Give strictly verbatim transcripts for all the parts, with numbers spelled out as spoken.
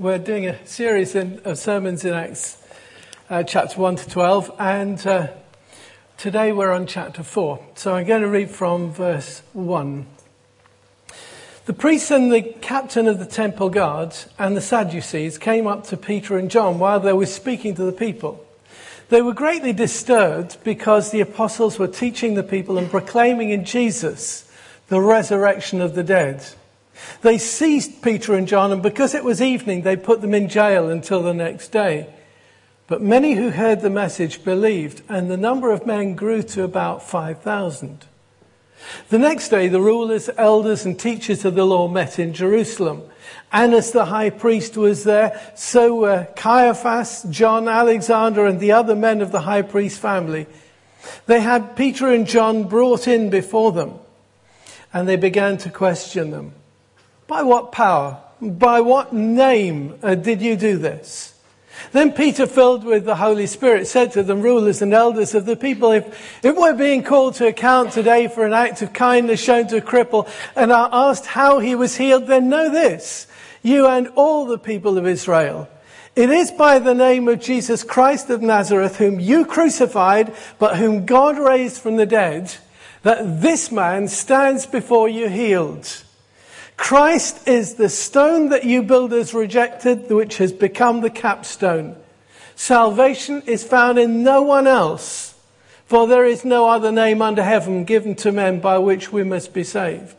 we're doing a series in, of sermons in Acts uh, chapter one to twelve, and uh, today we're on chapter four. So I'm going to read from verse one. The priests and the captain of the temple guards and the Sadducees came up to Peter and John while they were speaking to the people. They were greatly disturbed because the apostles were teaching the people and proclaiming in Jesus the resurrection of the dead. They seized Peter and John, and because it was evening, they put them in jail until the next day. But many who heard the message believed, and the number of men grew to about five thousand. The next day, the rulers, elders, and teachers of the law met in Jerusalem. Annas the high priest was there, so were Caiaphas, John, Alexander, and the other men of the high priest family. They had Peter and John brought in before them, and they began to question them. By what power, by what name uh, did you do this? Then Peter, filled with the Holy Spirit, said to them, rulers and elders of the people, if, if we're being called to account today for an act of kindness shown to a cripple and are asked how he was healed, then know this, you and all the people of Israel. It is by the name of Jesus Christ of Nazareth, whom you crucified, but whom God raised from the dead, that this man stands before you healed. Christ is the stone that you builders rejected, which has become the capstone. Salvation is found in no one else, for there is no other name under heaven given to men by which we must be saved.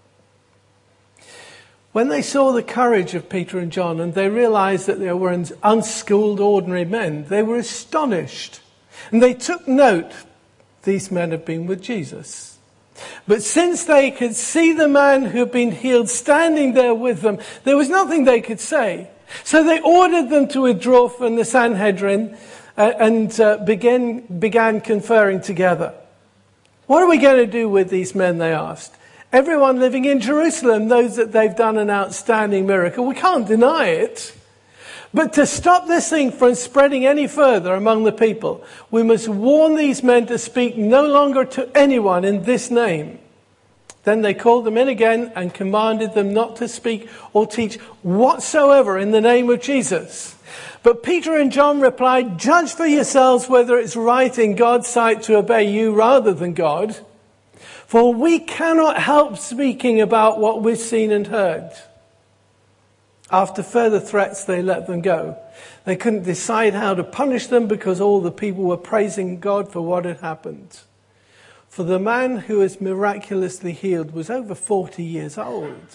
When they saw the courage of Peter and John, and they realized that they were unschooled, ordinary men, they were astonished. And they took note, these men have been with Jesus. But since they could see the man who had been healed standing there with them, there was nothing they could say. So they ordered them to withdraw from the Sanhedrin uh, and uh, began, began conferring together. What are we going to do with these men, they asked. Everyone living in Jerusalem knows that they've done an outstanding miracle. We can't deny it. But to stop this thing from spreading any further among the people, we must warn these men to speak no longer to anyone in this name. Then they called them in again and commanded them not to speak or teach whatsoever in the name of Jesus. But Peter and John replied, judge for yourselves whether it's right in God's sight to obey you rather than God. For we cannot help speaking about what we've seen and heard. After further threats, they let them go. They couldn't decide how to punish them because all the people were praising God for what had happened. For the man who was miraculously healed was over forty years old.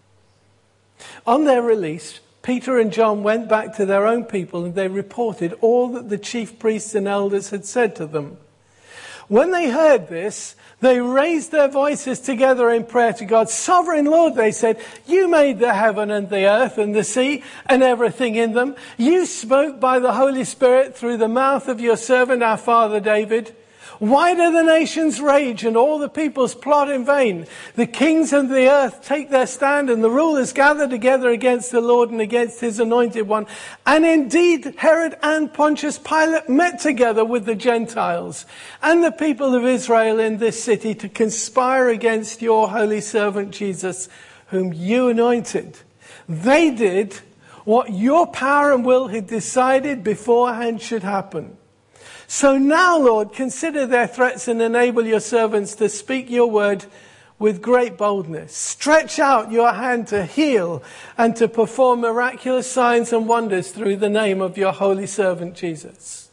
On their release, Peter and John went back to their own people and they reported all that the chief priests and elders had said to them. When they heard this, they raised their voices together in prayer to God. Sovereign Lord, they said, you made the heaven and the earth and the sea and everything in them. You spoke by the Holy Spirit through the mouth of your servant, our father David. Why do the nations rage and all the peoples plot in vain? The kings of the earth take their stand and the rulers gather together against the Lord and against his anointed one. And indeed, Herod and Pontius Pilate met together with the Gentiles and the people of Israel in this city to conspire against your holy servant Jesus, whom you anointed. They did what your power and will had decided beforehand should happen. So now, Lord, consider their threats and enable your servants to speak your word with great boldness. Stretch out your hand to heal and to perform miraculous signs and wonders through the name of your holy servant Jesus.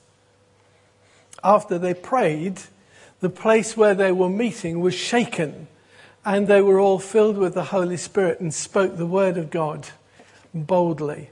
After they prayed, the place where they were meeting was shaken, and they were all filled with the Holy Spirit and spoke the word of God boldly.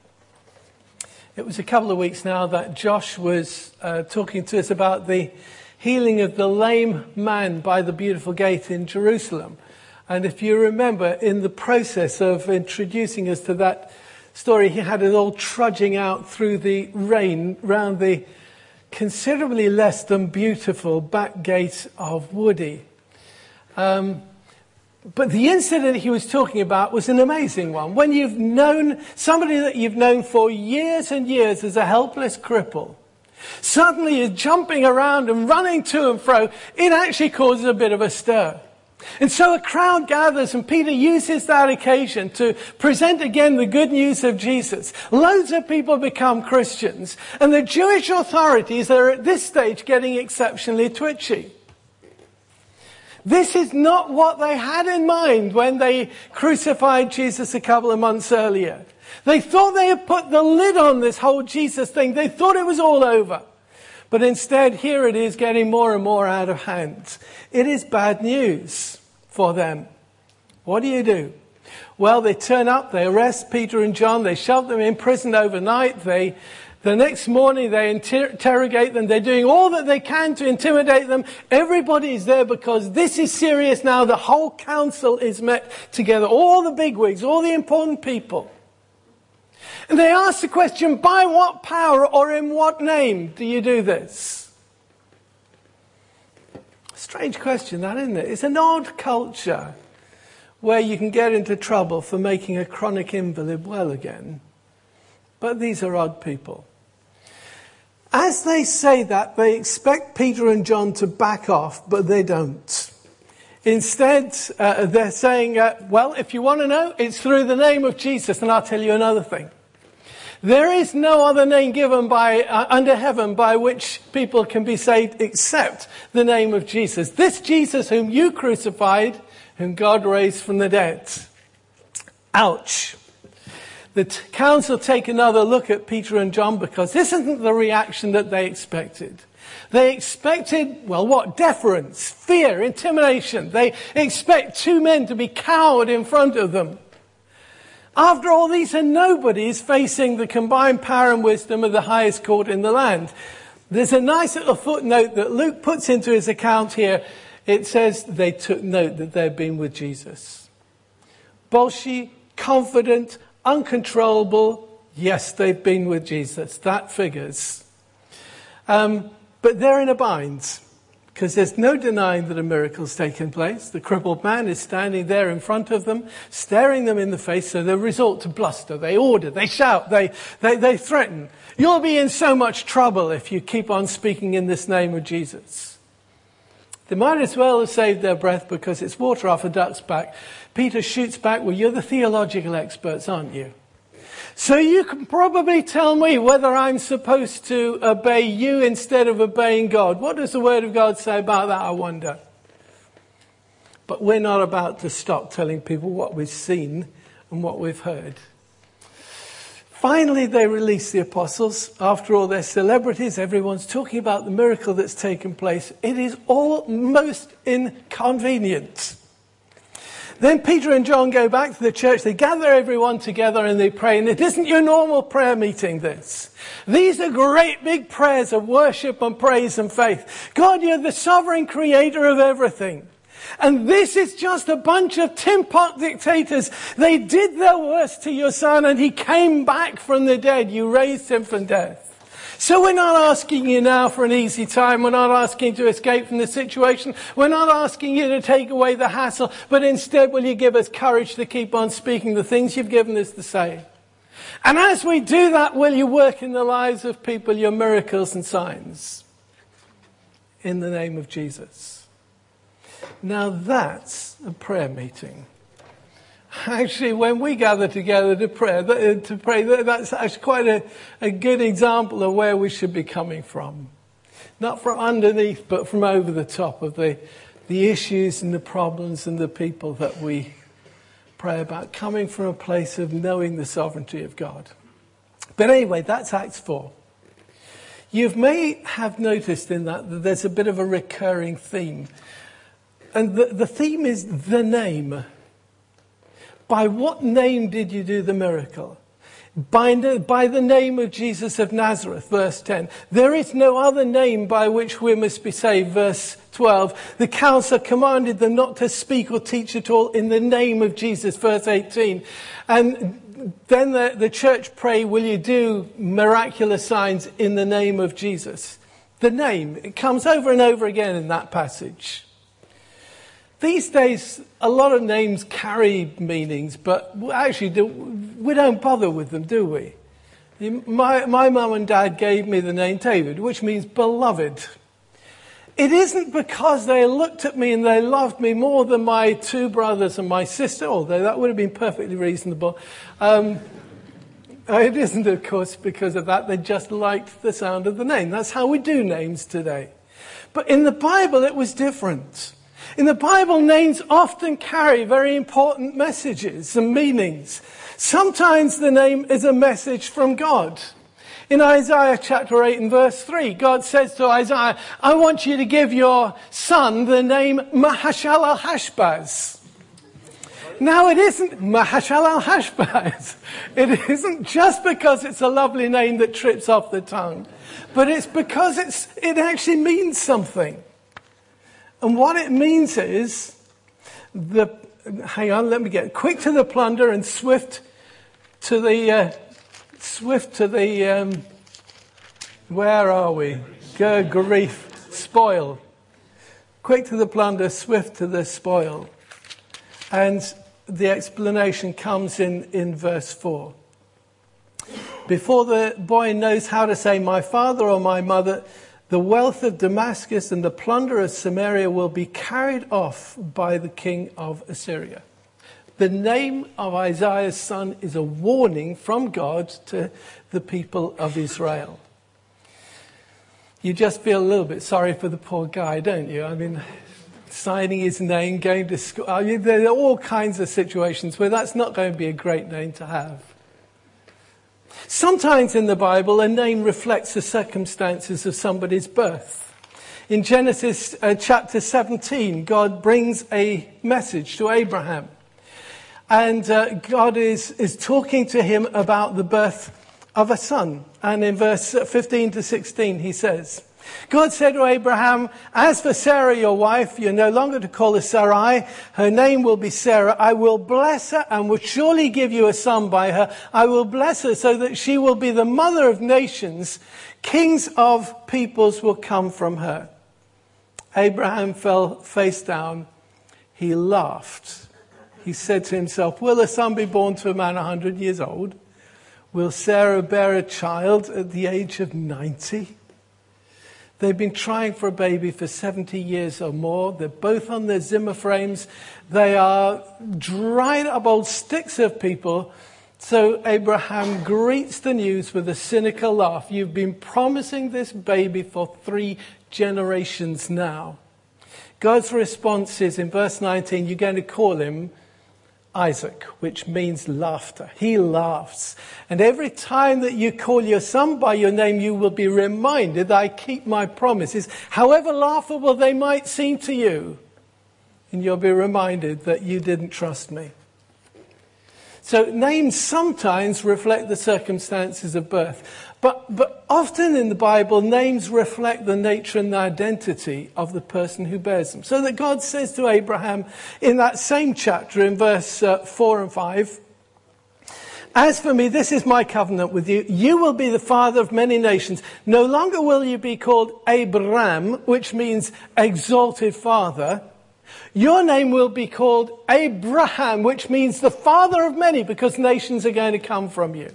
It was a couple of weeks now that Josh was uh, talking to us about the healing of the lame man by the beautiful gate in Jerusalem. And if you remember, in the process of introducing us to that story, he had us all trudging out through the rain round the considerably less than beautiful back gate of Woody. Um, But the incident he was talking about was an amazing one. When you've known somebody that you've known for years and years as a helpless cripple, suddenly is jumping around and running to and fro, it actually causes a bit of a stir. And so a crowd gathers, and Peter uses that occasion to present again the good news of Jesus. Loads of people become Christians, and the Jewish authorities are at this stage getting exceptionally twitchy. This is not what they had in mind when they crucified Jesus a couple of months earlier. They thought they had put the lid on this whole Jesus thing. They thought it was all over. But instead, here it is getting more and more out of hand. It is bad news for them. What do you do? Well, they turn up, they arrest Peter and John, they shove them in prison overnight. They, the next morning they inter- interrogate them. They're doing all that they can to intimidate them. Everybody is there because this is serious now. The whole council is met together. All the bigwigs, all the important people. And they ask the question, by what power or in what name do you do this? Strange question, that, isn't it? It's an odd culture where you can get into trouble for making a chronic invalid well again. But these are odd people. As they say that, they expect Peter and John to back off, but they don't. Instead, uh, they're saying, uh, well, if you want to know, it's through the name of Jesus. And I'll tell you another thing. There is no other name given by uh, under heaven by which people can be saved except the name of Jesus. This Jesus whom you crucified, whom God raised from the dead. Ouch. The t- council take another look at Peter and John because this isn't the reaction that they expected. They expected, well, what? Deference, fear, intimidation. They expect two men to be cowed in front of them. After all, these are nobodies facing the combined power and wisdom of the highest court in the land. There's a nice little footnote that Luke puts into his account here. It says they took note that they'd been with Jesus. Bolshy, confident, uncontrollable. Yes, they've been with Jesus. That figures. Um, but they're in a bind. Because there's no denying that a miracle's taken place. The crippled man is standing there in front of them, staring them in the face, so they resort to bluster. They order, they shout, they, they, they threaten. You'll be in so much trouble if you keep on speaking in this name of Jesus. They might as well have saved their breath because it's water off a duck's back. Peter shoots back, well, you're the theological experts, aren't you? So you can probably tell me whether I'm supposed to obey you instead of obeying God. What does the Word of God say about that, I wonder? But we're not about to stop telling people what we've seen and what we've heard. Finally, they release the apostles. After all, they're celebrities. Everyone's talking about the miracle that's taken place. It is all most inconvenient. Then Peter and John go back to the church. They gather everyone together and they pray. And it isn't your normal prayer meeting, this. These are great big prayers of worship and praise and faith. God, you're the sovereign creator of everything. And this is just a bunch of tin pot dictators. They did their worst to your son and he came back from the dead. You raised him from death. So we're not asking you now for an easy time. We're not asking to escape from the situation. We're not asking you to take away the hassle. But instead, will you give us courage to keep on speaking the things you've given us to say? And as we do that, will you work in the lives of people your miracles and signs? In the name of Jesus. Now that's a prayer meeting. Actually, when we gather together to pray, to pray, that's actually quite a, a good example of where we should be coming from. Not from underneath, but from over the top of the, the issues and the problems and the people that we pray about. Coming from a place of knowing the sovereignty of God. But anyway, that's Acts four. You may have noticed in that that there's a bit of a recurring theme. And the, the theme is the name. By what name did you do the miracle? By, by the name of Jesus of Nazareth, verse ten. There is no other name by which we must be saved, verse twelve. The council commanded them not to speak or teach at all in the name of Jesus, verse eighteen. And then the, the church pray, will you do miraculous signs in the name of Jesus? The name, it comes over and over again in that passage. These days, a lot of names carry meanings, but actually we don't bother with them, do we? My, my mum and dad gave me the name David, which means beloved. It isn't because they looked at me and they loved me more than my two brothers and my sister, although that would have been perfectly reasonable. Um, it isn't, of course, because of that. They just liked the sound of the name. That's how we do names today. But in the Bible, it was different. In the Bible, names often carry very important messages and meanings. Sometimes the name is a message from God. In Isaiah chapter eight and verse three, God says to Isaiah, I want you to give your son the name Mahashalal-Hashbaz. Now, it isn't Mahashalal-Hashbaz. It isn't just because it's a lovely name that trips off the tongue, but it's because it's it actually means something. And what it means is, the hang on, let me get quick to the plunder and swift to the uh, swift to the um, where are we? Good grief, spoil. Quick to the plunder, swift to the spoil. And the explanation comes in, in verse four. Before the boy knows how to say my father or my mother, the wealth of Damascus and the plunder of Samaria will be carried off by the king of Assyria. The name of Isaiah's son is a warning from God to the people of Israel. You just feel a little bit sorry for the poor guy, don't you? I mean, signing his name, going to school. I mean, there are all kinds of situations where that's not going to be a great name to have. Sometimes in the Bible, a name reflects the circumstances of somebody's birth. In Genesis uh, chapter seventeen, God brings a message to Abraham. And uh, God is, is talking to him about the birth of a son. And in verse fifteen to sixteen, he says, God said to Abraham, as for Sarah, your wife, you're no longer to call her Sarai. Her name will be Sarah. I will bless her and will surely give you a son by her. I will bless her so that she will be the mother of nations. Kings of peoples will come from her. Abraham fell face down. He laughed. He said to himself, will a son be born to a man a hundred years old? Will Sarah bear a child at the age of ninety? They've been trying for a baby for seventy years or more. They're both on their Zimmer frames. They are dried up old sticks of people. So Abraham greets the news with a cynical laugh. You've been promising this baby for three generations now. God's response is in verse nineteen, you're going to call him Isaac, which means laughter. He laughs. And every time that you call your son by your name, you will be reminded that I keep my promises, however laughable they might seem to you. And you'll be reminded that you didn't trust me. So names sometimes reflect the circumstances of birth. But, but often in the Bible, names reflect the nature and the identity of the person who bears them. So that God says to Abraham in that same chapter in verse uh, four and five, as for me, this is my covenant with you. You will be the father of many nations. No longer will you be called Abraham, which means exalted father. Your name will be called Abraham, which means the father of many, because nations are going to come from you.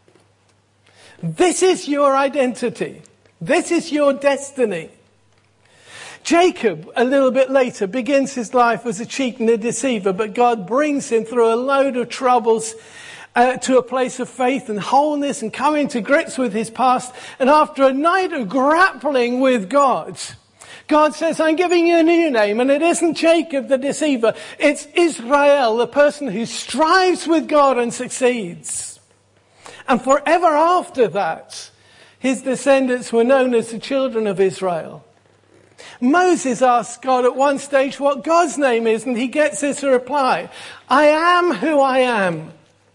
This is your identity. This is your destiny. Jacob, a little bit later, begins his life as a cheat and a deceiver, but God brings him through a load of troubles uh, to a place of faith and wholeness and coming to grips with his past. And after a night of grappling with God, God says, I'm giving you a new name, and it isn't Jacob the deceiver. It's Israel, the person who strives with God and succeeds. And forever after that, his descendants were known as the children of Israel. Moses asked God at one stage what God's name is, and he gets this reply, I am who I am.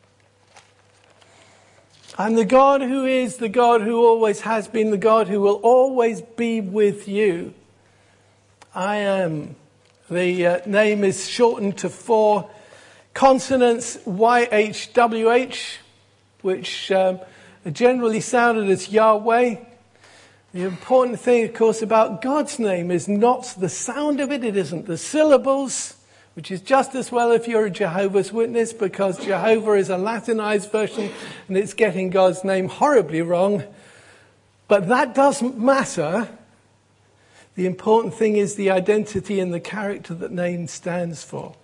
I'm the God who is, the God who always has been, the God who will always be with you. I am. The uh, name is shortened to four consonants, Y H W H, which um, are generally sounded as Yahweh. The important thing, of course, about God's name is not the sound of it. It isn't the syllables, which is just as well if you're a Jehovah's Witness, because Jehovah is a Latinized version and it's getting God's name horribly wrong. But that doesn't matter. The important thing is the identity and the character that name stands for.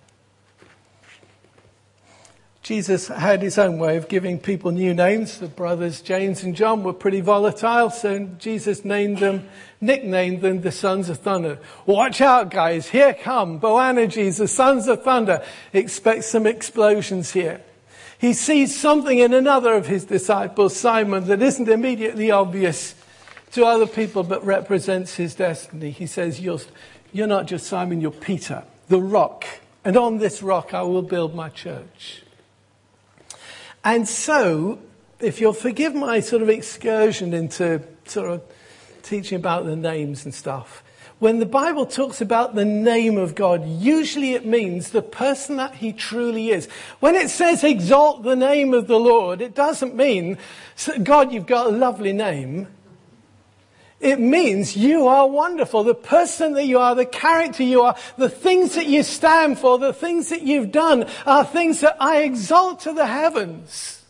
Jesus had his own way of giving people new names. The brothers James and John were pretty volatile, so Jesus named them, nicknamed them the Sons of Thunder. Watch out, guys. Here come Boanerges, the Sons of Thunder. Expect some explosions here. He sees something in another of his disciples, Simon, that isn't immediately obvious to other people, but represents his destiny. He says, you're, you're not just Simon, you're Peter, the rock. And on this rock I will build my church. And so, if you'll forgive my sort of excursion into sort of teaching about the names and stuff, when the Bible talks about the name of God, usually it means the person that he truly is. When it says exalt the name of the Lord, it doesn't mean, God, you've got a lovely name. It means you are wonderful. The person that you are, the character you are, the things that you stand for, the things that you've done are things that I exalt to the heavens.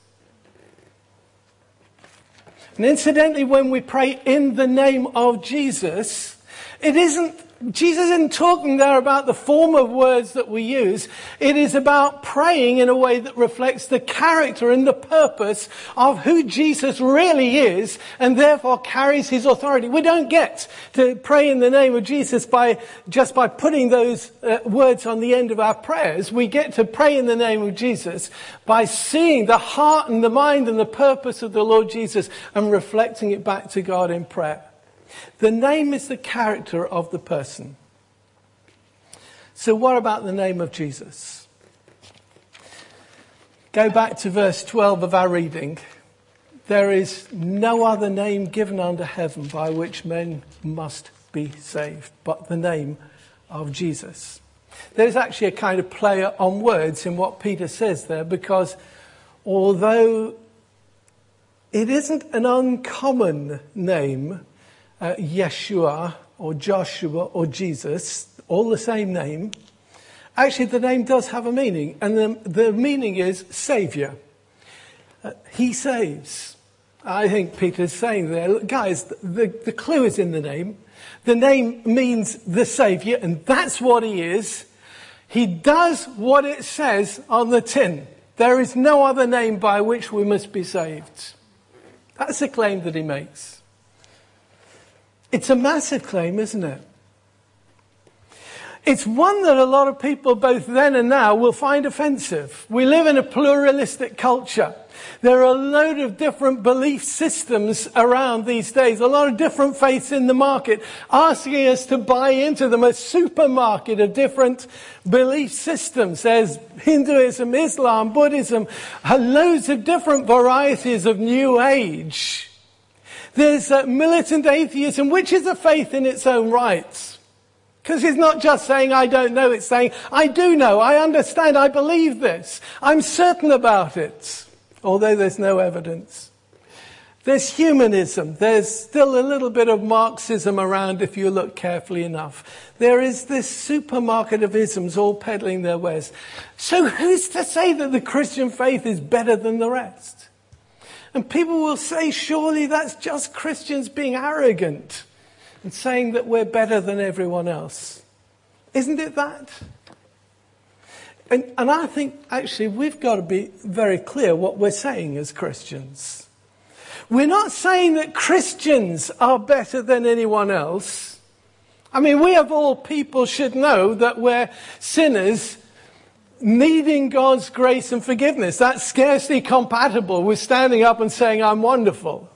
And incidentally, when we pray in the name of Jesus, it isn't, Jesus isn't talking there about the form of words that we use. It is about praying in a way that reflects the character and the purpose of who Jesus really is and therefore carries his authority. We don't get to pray in the name of Jesus by just by putting those uh, words on the end of our prayers. We get to pray in the name of Jesus by seeing the heart and the mind and the purpose of the Lord Jesus and reflecting it back to God in prayer. The name is the character of the person. So what about the name of Jesus? Go back to verse twelve of our reading. There is no other name given under heaven by which men must be saved, but the name of Jesus. There's actually a kind of play on words in what Peter says there, because although it isn't an uncommon name, Uh, Yeshua or Joshua or Jesus, all the same name. Actually, the name does have a meaning, and the, the meaning is Saviour. Uh, he saves. I think Peter's saying there, look, guys, the, the clue is in the name. The name means the Saviour, and that's what he is. He does what it says on the tin. There is no other name by which we must be saved. That's the claim that he makes. It's a massive claim, isn't it? It's one that a lot of people, both then and now, will find offensive. We live in a pluralistic culture. There are a load of different belief systems around these days, a lot of different faiths in the market, asking us to buy into them, a supermarket of different belief systems. There's Hinduism, Islam, Buddhism, loads of different varieties of New Age. There's uh, militant atheism, which is a faith in its own right. Because it's not just saying, I don't know, it's saying, I do know, I understand, I believe this. I'm certain about it, although there's no evidence. There's humanism. There's still a little bit of Marxism around if you look carefully enough. There is this supermarket of isms all peddling their wares. So who's to say that the Christian faith is better than the rest? And people will say, surely that's just Christians being arrogant and saying that we're better than everyone else. Isn't it that? And, and I think, actually, we've got to be very clear what we're saying as Christians. We're not saying that Christians are better than anyone else. I mean, we of all people should know that we're sinners needing God's grace and forgiveness. That's scarcely compatible with standing up and saying, I'm wonderful.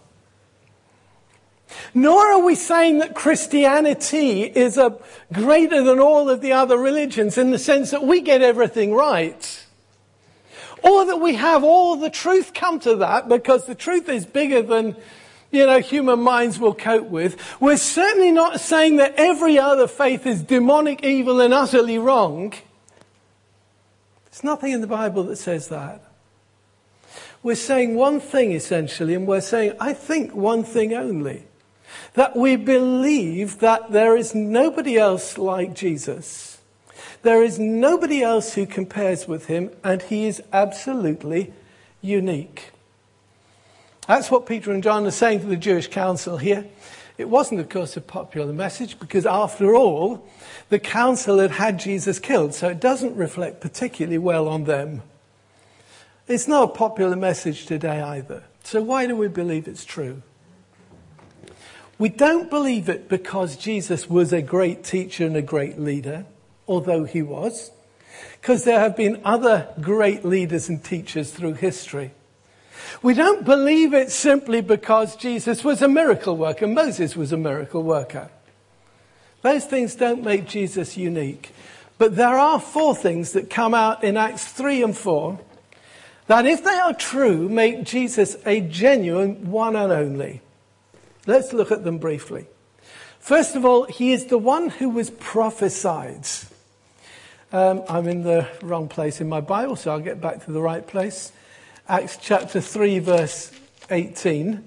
Nor are we saying that Christianity is a greater than all of the other religions in the sense that we get everything right. Or that we have all the truth come to that because the truth is bigger than, you know, human minds will cope with. We're certainly not saying that every other faith is demonic, evil and utterly wrong. There's nothing in the Bible that says that. We're saying one thing essentially, and we're saying, I think one thing only. That we believe that there is nobody else like Jesus. There is nobody else who compares with him, and he is absolutely unique. That's what Peter and John are saying to the Jewish council here. It wasn't, of course, a popular message because, after all, the council had had Jesus killed, so it doesn't reflect particularly well on them. It's not a popular message today either. So why do we believe it's true? We don't believe it because Jesus was a great teacher and a great leader, although he was, because there have been other great leaders and teachers through history. We don't believe it simply because Jesus was a miracle worker. Moses was a miracle worker. Those things don't make Jesus unique. But there are four things that come out in Acts three and four that, if they are true, make Jesus a genuine one and only. Let's look at them briefly. First of all, he is the one who was prophesied. Um, I'm in the wrong place in my Bible, so I'll get back to the right place. Acts chapter three, verse eighteen.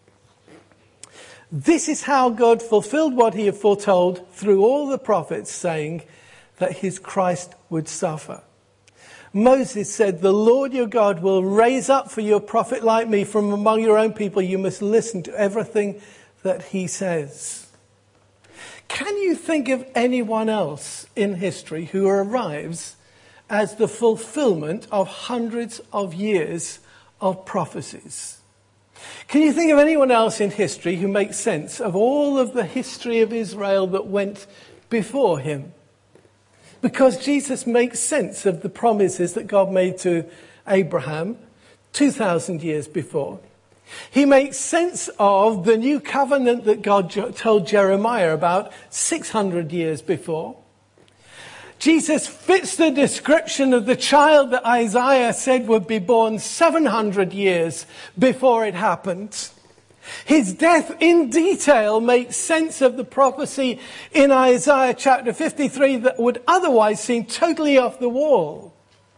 This is how God fulfilled what he had foretold through all the prophets, saying that his Christ would suffer. Moses said, the Lord your God will raise up for you a prophet like me from among your own people. You must listen to everything that he says. Can you think of anyone else in history who arrives as the fulfillment of hundreds of years of prophecies? Can you think of anyone else in history who makes sense of all of the history of Israel that went before him? Because Jesus makes sense of the promises that God made to Abraham two thousand years before. He makes sense of the new covenant that God told Jeremiah about six hundred years before. Jesus fits the description of the child that Isaiah said would be born seven hundred years before it happened. His death in detail makes sense of the prophecy in Isaiah chapter fifty-three that would otherwise seem totally off the wall.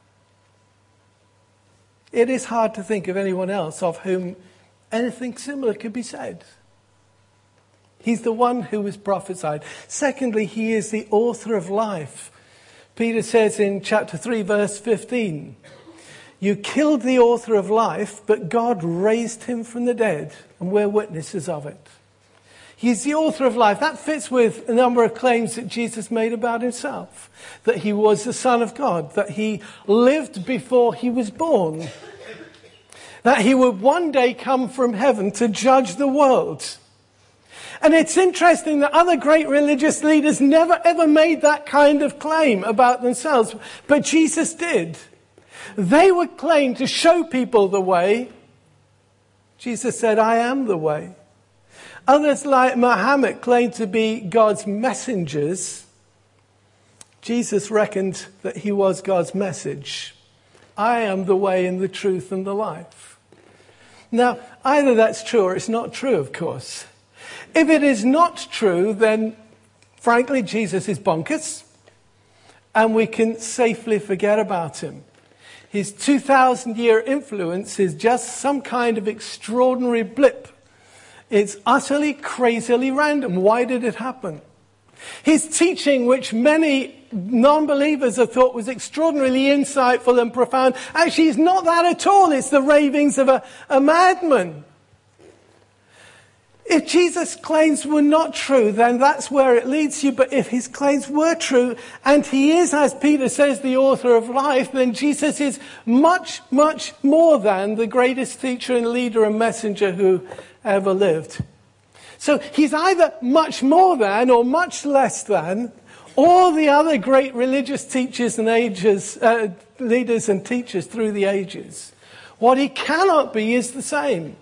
It is hard to think of anyone else of whom anything similar could be said. He's the one who was prophesied. Secondly, he is the author of life. Peter says in chapter three, verse fifteen, you killed the author of life, but God raised him from the dead, and we're witnesses of it. He's the author of life. That fits with a number of claims that Jesus made about himself. That he was the Son of God, that he lived before he was born, that he would one day come from heaven to judge the world. And it's interesting that other great religious leaders never ever made that kind of claim about themselves, but Jesus did. They would claim to show people the way. Jesus said, I am the way. Others like Muhammad claimed to be God's messengers. Jesus reckoned that he was God's message. I am the way and the truth and the life. Now, either that's true or it's not true, of course. If it is not true, then frankly, Jesus is bonkers, and we can safely forget about him. His two thousand year influence is just some kind of extraordinary blip. It's utterly, crazily random. Why did it happen? His teaching, which many non-believers have thought was extraordinarily insightful and profound, actually is not that at all. It's the ravings of a, a madman. If Jesus' claims were not true, then that's where it leads you. But if his claims were true, and he is, as Peter says, the author of life, then Jesus is much, much more than the greatest teacher and leader and messenger who ever lived. So he's either much more than or much less than all the other great religious teachers and ages, uh, leaders and teachers through the ages. What he cannot be is the same.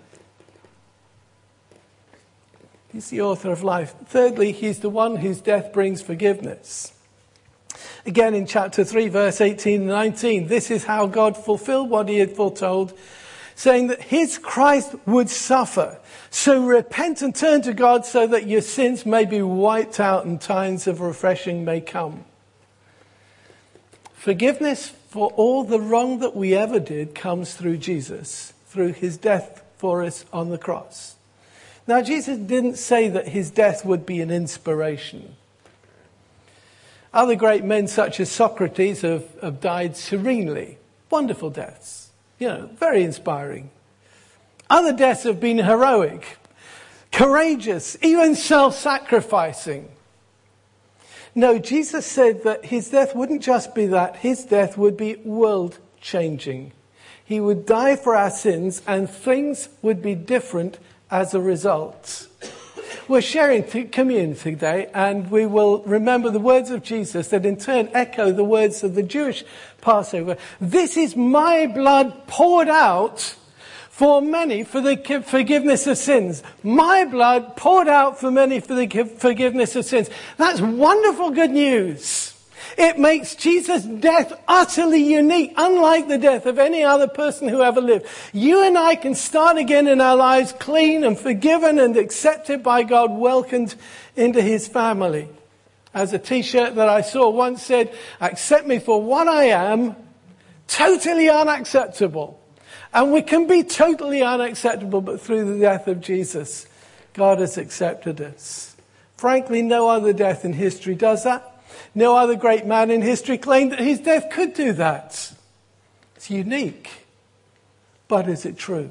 He's the author of life. Thirdly, he's the one whose death brings forgiveness. Again, in chapter three, verse eighteen and nineteen, this is how God fulfilled what he had foretold, saying that his Christ would suffer. So repent and turn to God so that your sins may be wiped out and times of refreshing may come. Forgiveness for all the wrong that we ever did comes through Jesus, through his death for us on the cross. Now, Jesus didn't say that his death would be an inspiration. Other great men such as Socrates have, have died serenely. Wonderful deaths. You know, very inspiring. Other deaths have been heroic. courageous, even self-sacrificing. No, Jesus said that his death wouldn't just be that. His death would be world-changing. He would die for our sins and things would be different as a result. We're sharing communion today and we will remember the words of Jesus that in turn echo the words of the Jewish Passover. This is my blood poured out for many for the forgiveness of sins. My blood poured out for many for the forgiveness of sins. That's wonderful good news. It makes Jesus' death utterly unique, unlike the death of any other person who ever lived. You and I can start again in our lives clean and forgiven and accepted by God, welcomed into his family. As a t-shirt that I saw once said, accept me for what I am, totally unacceptable. And we can be totally unacceptable, but through the death of Jesus, God has accepted us. Frankly, no other death in history does that. No other great man in history claimed that his death could do that. It's unique. But is it true?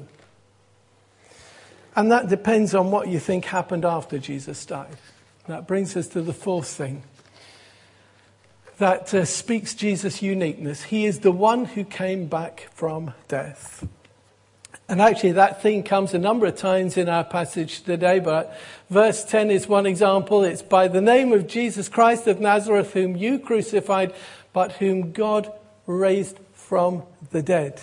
And that depends on what you think happened after Jesus died. That brings us to the fourth thing that uh, speaks Jesus' uniqueness. He is the one who came back from death. And actually that theme comes a number of times in our passage today, but verse ten is one example. It's by the name of Jesus Christ of Nazareth, whom you crucified, but whom God raised from the dead.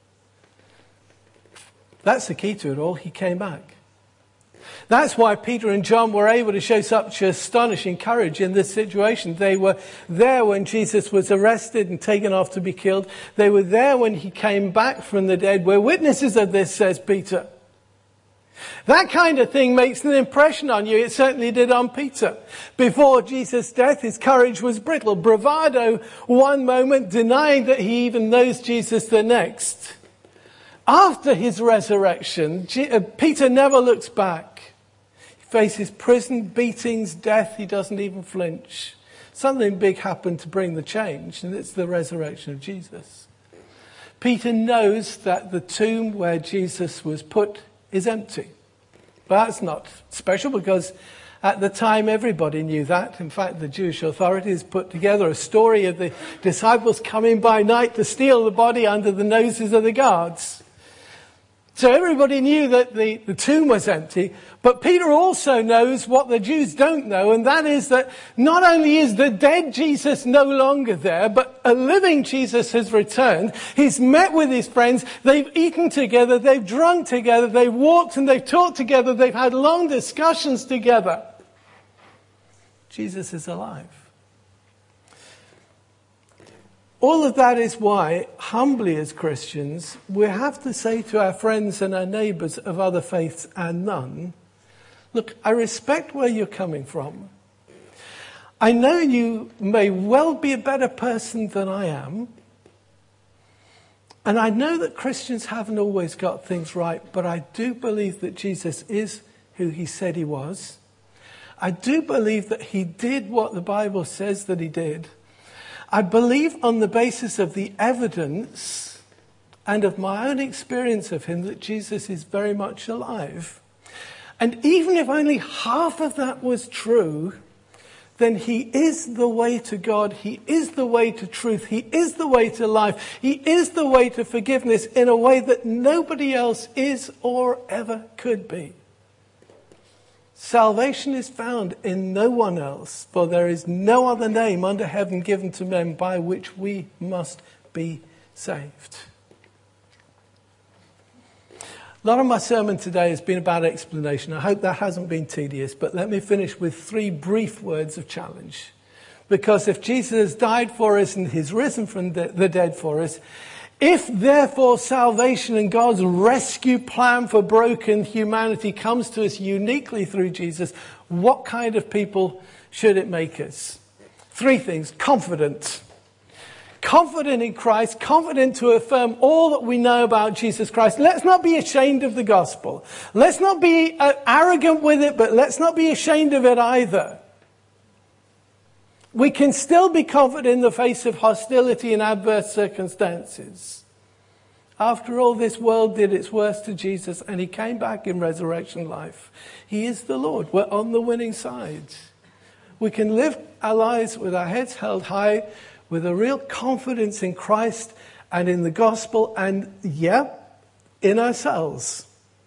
That's the key to it all. He came back. That's why Peter and John were able to show such astonishing courage in this situation. They were there when Jesus was arrested and taken off to be killed. They were there when he came back from the dead. We're witnesses of this, says Peter. That kind of thing makes an impression on you. It certainly did on Peter. Before Jesus' death, his courage was brittle. Bravado one moment, denying that he even knows Jesus the next. After his resurrection, Peter never looks back. He faces prison, beatings, death. He doesn't even flinch. Something big happened to bring the change, and it's the resurrection of Jesus. Peter knows that the tomb where Jesus was put is empty. But that's not special because at the time everybody knew that. In fact, the Jewish authorities put together a story of the disciples coming by night to steal the body under the noses of the guards. So everybody knew that the, the tomb was empty, but Peter also knows what the Jews don't know, and that is that not only is the dead Jesus no longer there, but a living Jesus has returned. He's met with his friends, they've eaten together, they've drunk together, they've walked and they've talked together, they've had long discussions together. Jesus is alive. All of that is why, humbly as Christians, we have to say to our friends and our neighbours of other faiths and none, look, I respect where you're coming from. I know you may well be a better person than I am. And I know that Christians haven't always got things right, but I do believe that Jesus is who he said he was. I do believe that he did what the Bible says that he did. I believe on the basis of the evidence and of my own experience of him that Jesus is very much alive. And even if only half of that was true, then he is the way to God. He is the way to truth. He is the way to life. He is the way to forgiveness in a way that nobody else is or ever could be. Salvation is found in no one else, for there is no other name under heaven given to men by which we must be saved. A lot of my sermon today has been about explanation. I hope that hasn't been tedious, but let me finish with three brief words of challenge. Because if Jesus has died for us and he's risen from the dead for us, if therefore salvation and God's rescue plan for broken humanity comes to us uniquely through Jesus, what kind of people should it make us? Three things. Confident. Confident in Christ, confident to affirm all that we know about Jesus Christ. Let's not be ashamed of the gospel. Let's not be uh, arrogant with it, but let's not be ashamed of it either. We can still be confident in the face of hostility and adverse circumstances. after all this world did its worst to Jesus and he came back in resurrection life, he is the Lord. We're on the winning side. We can live our lives with our heads held high, with a real confidence in Christ and in the gospel and, yeah, in ourselves.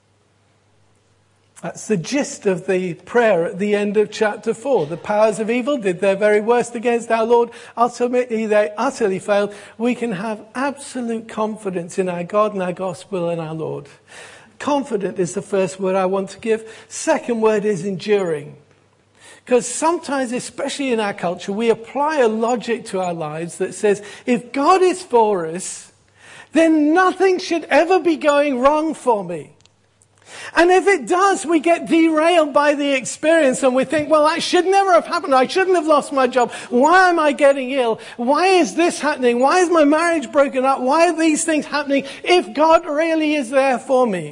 That's the gist of the prayer at the end of chapter four. The powers of evil did their very worst against our Lord. Ultimately, they utterly failed. We can have absolute confidence in our God and our gospel and our Lord. Confident is the first word I want to give. Second word is enduring. Because sometimes, especially in our culture, we apply a logic to our lives that says, if God is for us, then nothing should ever be going wrong for me. And if it does, we get derailed by the experience and we think, well, that should never have happened. I shouldn't have lost my job. Why am I getting ill? Why is this happening? Why is my marriage broken up? Why are these things happening if God really is there for me?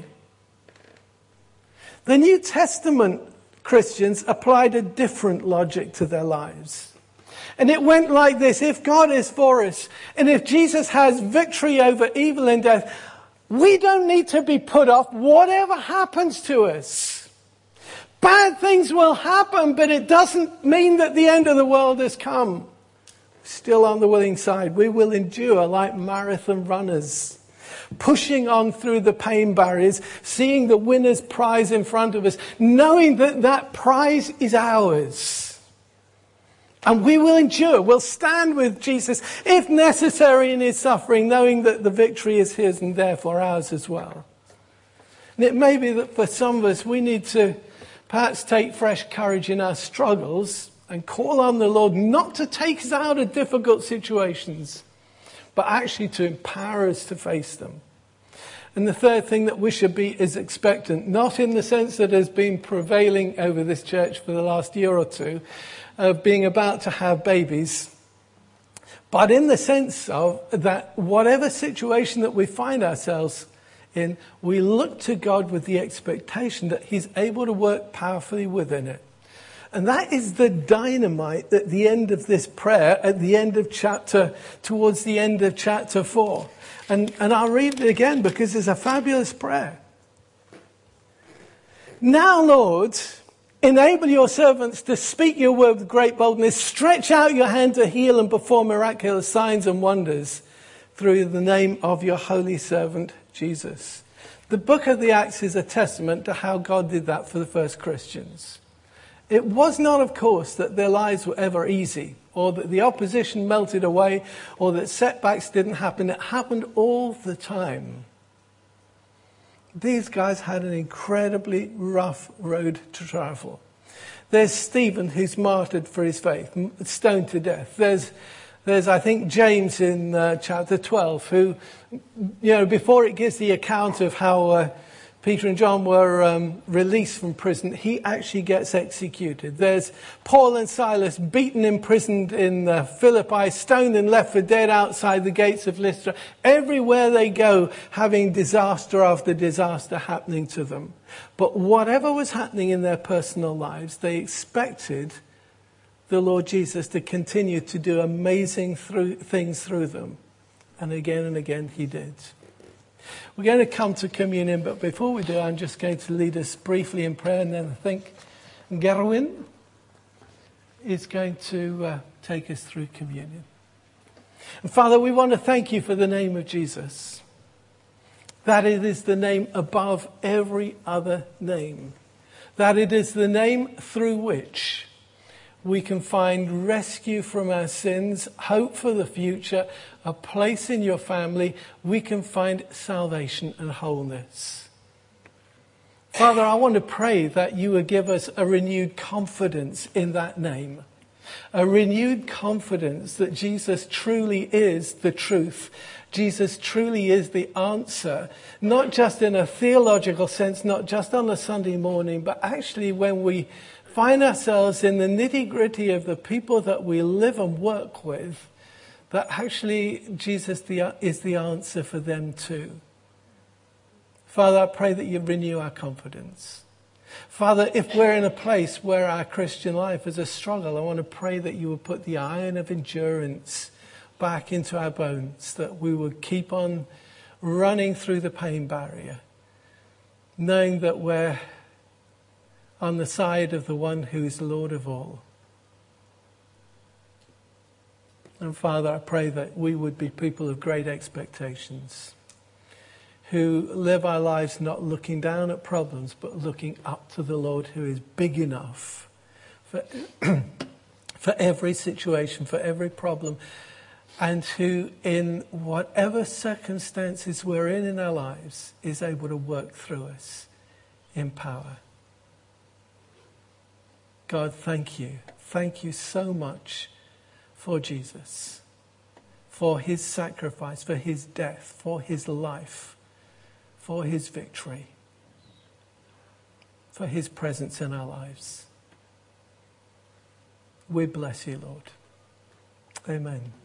The New Testament Christians applied a different logic to their lives. And it went like this: if God is for us, and if Jesus has victory over evil and death, we don't need to be put off whatever happens to us. Bad things will happen, but it doesn't mean that the end of the world has come. Still on the willing side, we will endure like marathon runners, pushing on through the pain barriers, seeing the winner's prize in front of us, knowing that that prize is ours. And we will endure. We'll stand with Jesus, if necessary, in his suffering, knowing that the victory is his and therefore ours as well. And it may be that for some of us, we need to perhaps take fresh courage in our struggles and call on the Lord not to take us out of difficult situations, but actually to empower us to face them. And the third thing that we should be is expectant, not in the sense that has been prevailing over this church for the last year or two, of being about to have babies, but in the sense of that whatever situation that we find ourselves in, we look to God with the expectation that he's able to work powerfully within it. And that is the dynamite at the end of this prayer, at the end of chapter, towards the end of chapter four. And, and I'll read it again because it's a fabulous prayer. Now, Lord, enable your servants to speak your word with great boldness. Stretch out your hand to heal and perform miraculous signs and wonders through the name of your holy servant, Jesus. The book of the Acts is a testament to how God did that for the first Christians. It was not, of course, that their lives were ever easy, or that the opposition melted away, or that setbacks didn't happen. It happened all the time. These guys had an incredibly rough road to travel. There's Stephen, who's martyred for his faith, stoned to death. There's, there's I think, James in uh, chapter twelve, who, you know, before it gives the account of how uh, Peter and John were um, released from prison, he actually gets executed. There's Paul and Silas beaten, imprisoned in uh, Philippi, stoned and left for dead outside the gates of Lystra. Everywhere they go, having disaster after disaster happening to them. But whatever was happening in their personal lives, they expected the Lord Jesus to continue to do amazing through, things through them. And again and again he did. We're going to come to communion, but before we do, I'm just going to lead us briefly in prayer, and then I think Gerwin is going to uh, take us through communion. And Father, we want to thank you for the name of Jesus, that it is the name above every other name, that it is the name through which we can find rescue from our sins, hope for the future, a place in your family. We can find salvation and wholeness. Father, I want to pray that you would give us a renewed confidence in that name. A renewed confidence that Jesus truly is the truth. Jesus truly is the answer, not just in a theological sense, not just on a Sunday morning, but actually when we find ourselves in the nitty-gritty of the people that we live and work with, that actually Jesus the, is the answer for them too. Father, I pray that you renew our confidence. Father, if we're in a place where our Christian life is a struggle, I want to pray that you will put the iron of endurance back into our bones, that we would keep on running through the pain barrier, knowing that we're on the side of the one who is Lord of all. And Father, I pray that we would be people of great expectations, who live our lives not looking down at problems, but looking up to the Lord who is big enough for, for every situation, for every problem, and who in whatever circumstances we're in in our lives is able to work through us in power. God, thank you. Thank you so much for Jesus, for his sacrifice, for his death, for his life, for his victory, for his presence in our lives. We bless you, Lord. Amen.